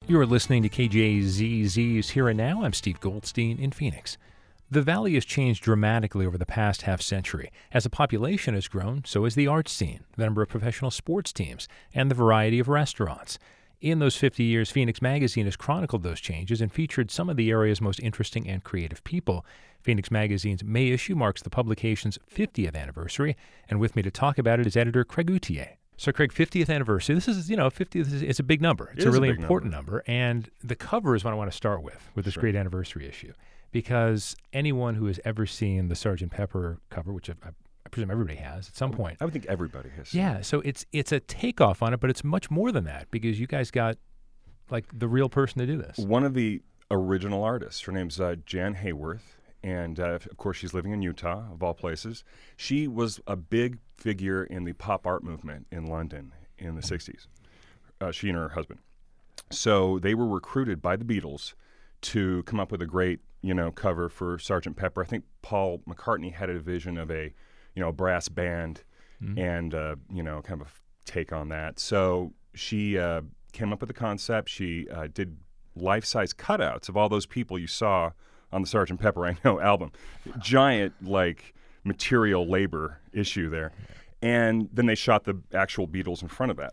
You're listening to KJZZ's Here and Now. I'm Steve Goldstein in Phoenix. The Valley has changed dramatically over the past half century. As the population has grown, so has the arts scene, the number of professional sports teams, and the variety of restaurants. In those 50 years, Phoenix Magazine has chronicled those changes and featured some of the area's most interesting and creative people. Phoenix Magazine's May issue marks the publication's 50th anniversary, and with me to talk about it is editor Craig Gauthier. So, Craig, 50th anniversary. This is, 50th is a big number. It's a really important number. And the cover is what I want to start with this great anniversary issue. Because anyone who has ever seen the Sgt. Pepper cover, which I presume everybody has at some point. I would think everybody has. Yeah, so it's a takeoff on it, but it's much more than that because you guys got, like, the real person to do this. One of the original artists. Her name's Jan Hayworth. And, of course, she's living in Utah, of all places. She was a big figure in the pop art movement in London in the 60s, she and her husband. So they were recruited by the Beatles to come up with a great, cover for Sgt. Pepper. I think Paul McCartney had a vision of a, brass band and, kind of a take on that. So she came up with the concept. She did life-size cutouts of all those people you saw on the Sgt. Pepper I Know album. Giant, material labor issue there. And then they shot the actual Beatles in front of that.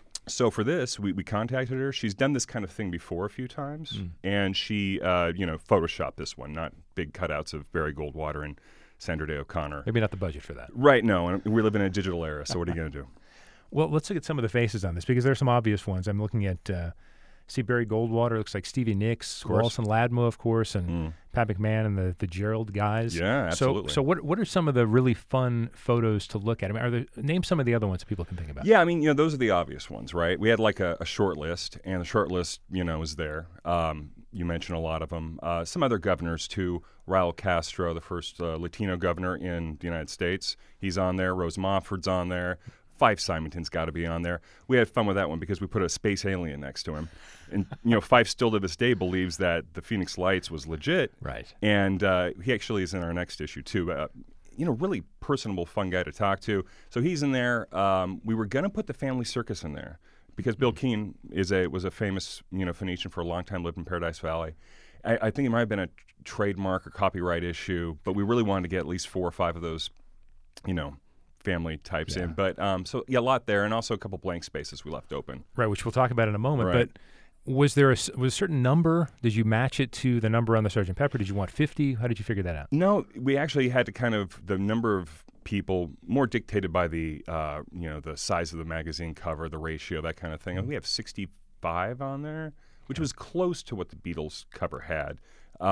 So for this, we contacted her. She's done this kind of thing before a few times. And she, photoshopped this one, not big cutouts of Barry Goldwater and Sandra Day O'Connor. Maybe not the budget for that. Right, no. And we live in a digital era, so what are you going to do? Well, let's look at some of the faces on this because there are some obvious ones. I'm looking at... see Barry Goldwater, looks like Stevie Nicks, Wilson Ladmo, of course, and Pat McMahon and the Gerald guys. Yeah, absolutely. So what are some of the really fun photos to look at? I mean, name some of the other ones that people can think about. Yeah, I mean, those are the obvious ones, right? We had a short list, and the short list, is there. You mentioned a lot of them. Some other governors, too. Raul Castro, the first Latino governor in the United States. He's on there. Rose Mofford's on there. Fife Symington's got to be on there. We had fun with that one because we put a space alien next to him. And, Fife still to this day believes that the Phoenix Lights was legit. Right. And he actually is in our next issue, too. Really personable, fun guy to talk to. So he's in there. We were going to put the Family Circus in there because Bill Keane was a famous, Phoenician for a long time, lived in Paradise Valley. I think it might have been a trademark or copyright issue, but we really wanted to get at least 4 or 5 of those, family types in. But a lot there, and also a couple blank spaces we left open. Right, which we'll talk about in a moment. Right. But was there a certain number? Did you match it to the number on the Sgt. Pepper? Did you want 50? How did you figure that out? No, we actually had to the number of people more dictated by the the size of the magazine cover, the ratio, that kind of thing. And we have 65 on there, which was close to what the Beatles cover had.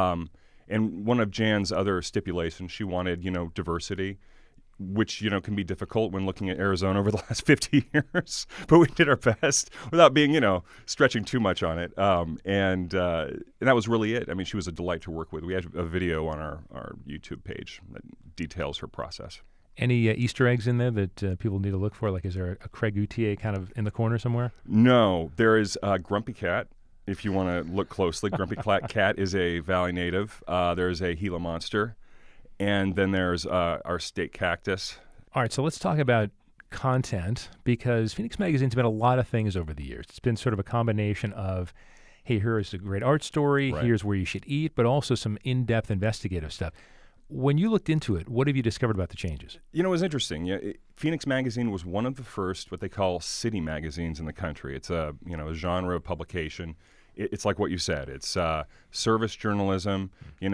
And one of Jan's other stipulations, she wanted diversity, which, can be difficult when looking at Arizona over the last 50 years. But we did our best without being, stretching too much on it. And that was really it. I mean, she was a delight to work with. We had a video on our YouTube page that details her process. Any Easter eggs in there that people need to look for? Like, is there a Craig Gauthier kind of in the corner somewhere? No. There is Grumpy Cat, if you want to look closely. Grumpy Cat is a Valley native. There's a Gila monster. And then there's our state cactus. All right, so let's talk about content because Phoenix Magazine's been a lot of things over the years. It's been sort of a combination of, hey, here's a great art story, here's where you should eat, but also some in-depth investigative stuff. When you looked into it, what have you discovered about the changes? It was interesting. Phoenix Magazine was one of the first what they call city magazines in the country. It's a genre of publication. It's like what you said. It's service journalism,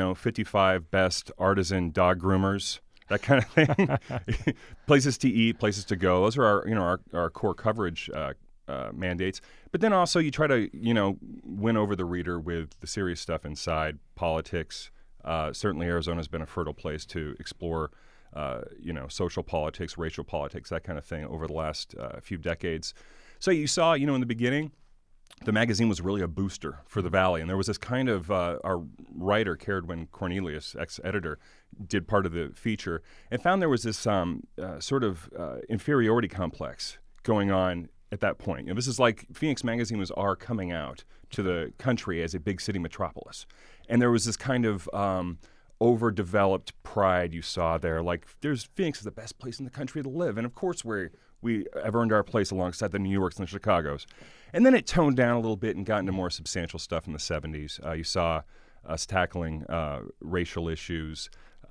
55 best artisan dog groomers, that kind of thing. Places to eat, places to go. Those are our core coverage mandates. But then also you try to, win over the reader with the serious stuff inside, politics. Certainly Arizona's been a fertile place to explore, social politics, racial politics, that kind of thing over the last few decades. So you saw, in the beginning, the magazine was really a booster for the Valley. And there was this kind of, our writer, Caradwin Cornelius, ex-editor, did part of the feature and found there was this sort of inferiority complex going on at that point. This is like Phoenix Magazine was our coming out to the country as a big city metropolis. And there was this kind of overdeveloped pride you saw there. Like, Phoenix is the best place in the country to live. And of course we're we have earned our place alongside the New Yorks and the Chicagos. And then it toned down a little bit and got into more substantial stuff in the 70s. You saw us tackling racial issues,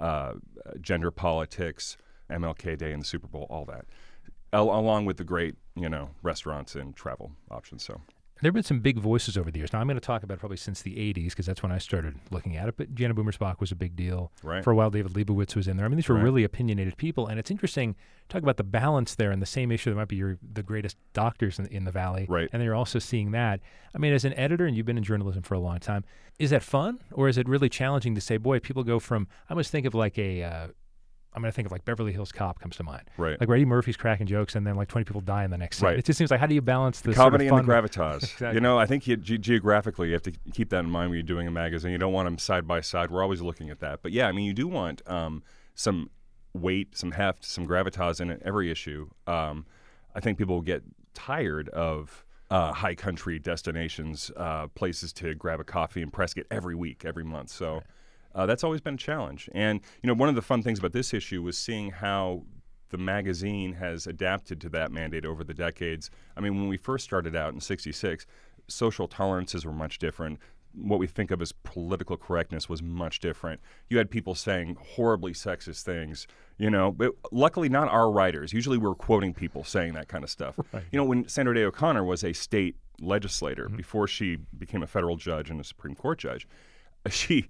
gender politics, MLK Day and the Super Bowl, all that, along with the great, restaurants and travel options. So there have been some big voices over the years. Now, I'm going to talk about it probably since the 80s because that's when I started looking at it. But Jana Boomersbach was a big deal. Right. For a while, David Leibowitz was in there. I mean, these were really opinionated people. And it's interesting, talk about the balance there and the same issue that might be the greatest doctors in the Valley. Right. And then you're also seeing that. I mean, as an editor, and you've been in journalism for a long time, is that fun? Or is it really challenging to say, boy, people go from, I almost think of like I'm going to think of like Beverly Hills Cop comes to mind. Right. Like Eddie Murphy's cracking jokes and then like 20 people die in the next scene. Right. It just seems like, how do you balance the comedy sort of fun and the gravitas? Exactly. I think geographically you have to keep that in mind when you're doing a magazine. You don't want them side by side. We're always looking at that. But yeah, I mean, you do want some weight, some heft, some gravitas in it, every issue. I think people will get tired of high country destinations, places to grab a coffee in Prescott every week, every month. So that's always been a challenge. And, one of the fun things about this issue was seeing how the magazine has adapted to that mandate over the decades. I mean, when we first started out in '66, social tolerances were much different. What we think of as political correctness was much different. You had people saying horribly sexist things, but luckily not our writers. Usually we're quoting people saying that kind of stuff. Right. When Sandra Day O'Connor was a state legislator before she became a federal judge and a Supreme Court judge, she...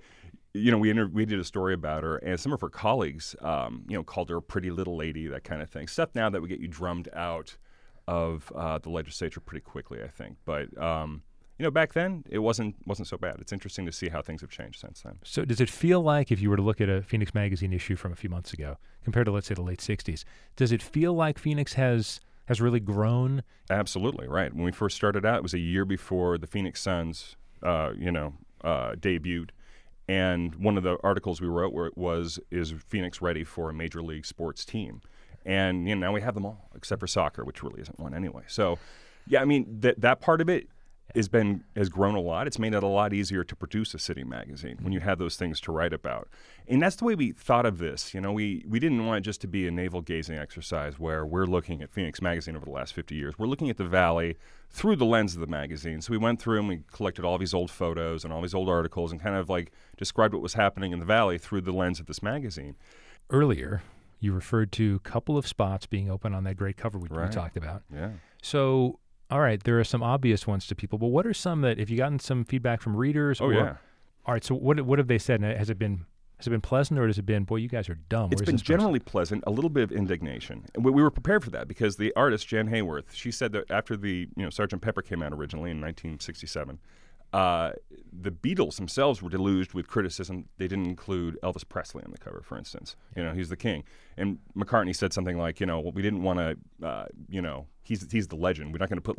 we did a story about her, and some of her colleagues, called her a pretty little lady, that kind of thing. Stuff now that would get you drummed out of the legislature pretty quickly, I think. But back then it wasn't so bad. It's interesting to see how things have changed since then. So does it feel like, if you were to look at a Phoenix Magazine issue from a few months ago compared to, let's say, the late '60s, does it feel like Phoenix has really grown? Absolutely, right. When we first started out, it was a year before the Phoenix Suns, debuted. And one of the articles we wrote is Phoenix ready for a major league sports team? And now we have them all, except for soccer, which really isn't one anyway. So, yeah, I mean, that part of it has grown a lot. It's made it a lot easier to produce a city magazine when you have those things to write about. And that's the way we thought of this. We didn't want it just to be a navel-gazing exercise where we're looking at Phoenix Magazine over the last 50 years. We're looking at the Valley through the lens of the magazine. So we went through and we collected all these old photos and all these old articles and kind of like described what was happening in the Valley through the lens of this magazine. Earlier, you referred to a couple of spots being open on that great cover we talked about. Yeah. So, all right, there are some obvious ones to people, but what are some that, if you've gotten some feedback from readers? Oh, yeah. All right, so what have they said? Has it been pleasant, or has it been, boy, you guys are dumb? It's been generally pleasant, a little bit of indignation. And we were prepared for that because the artist, Jan Hayworth, she said that after the Sgt. Pepper came out originally in 1967, the Beatles themselves were deluged with criticism. They didn't include Elvis Presley on the cover, for instance. He's the king. And McCartney said something like, we didn't want to, he's the legend. We're not going to put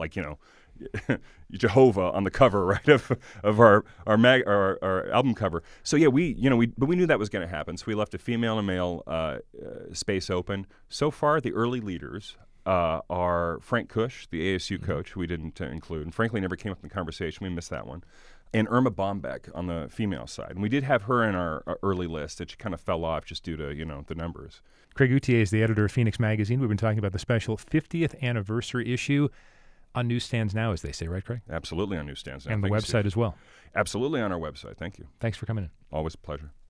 Jehovah on the cover, right, of our album cover. So yeah, but we knew that was going to happen. So we left a female and male space open. So far, the early leaders are Frank Kush, the ASU coach, who we didn't include, and frankly never came up in the conversation. We missed that one. And Irma Bombeck on the female side. And we did have her in our early list, and she kind of fell off just due to, the numbers. Craig Gauthier is the editor of Phoenix Magazine. We've been talking about the special 50th anniversary issue on newsstands now, as they say, right, Craig? Absolutely on newsstands now. And the website as well. Absolutely on our website. Thank you. Thanks for coming in. Always a pleasure.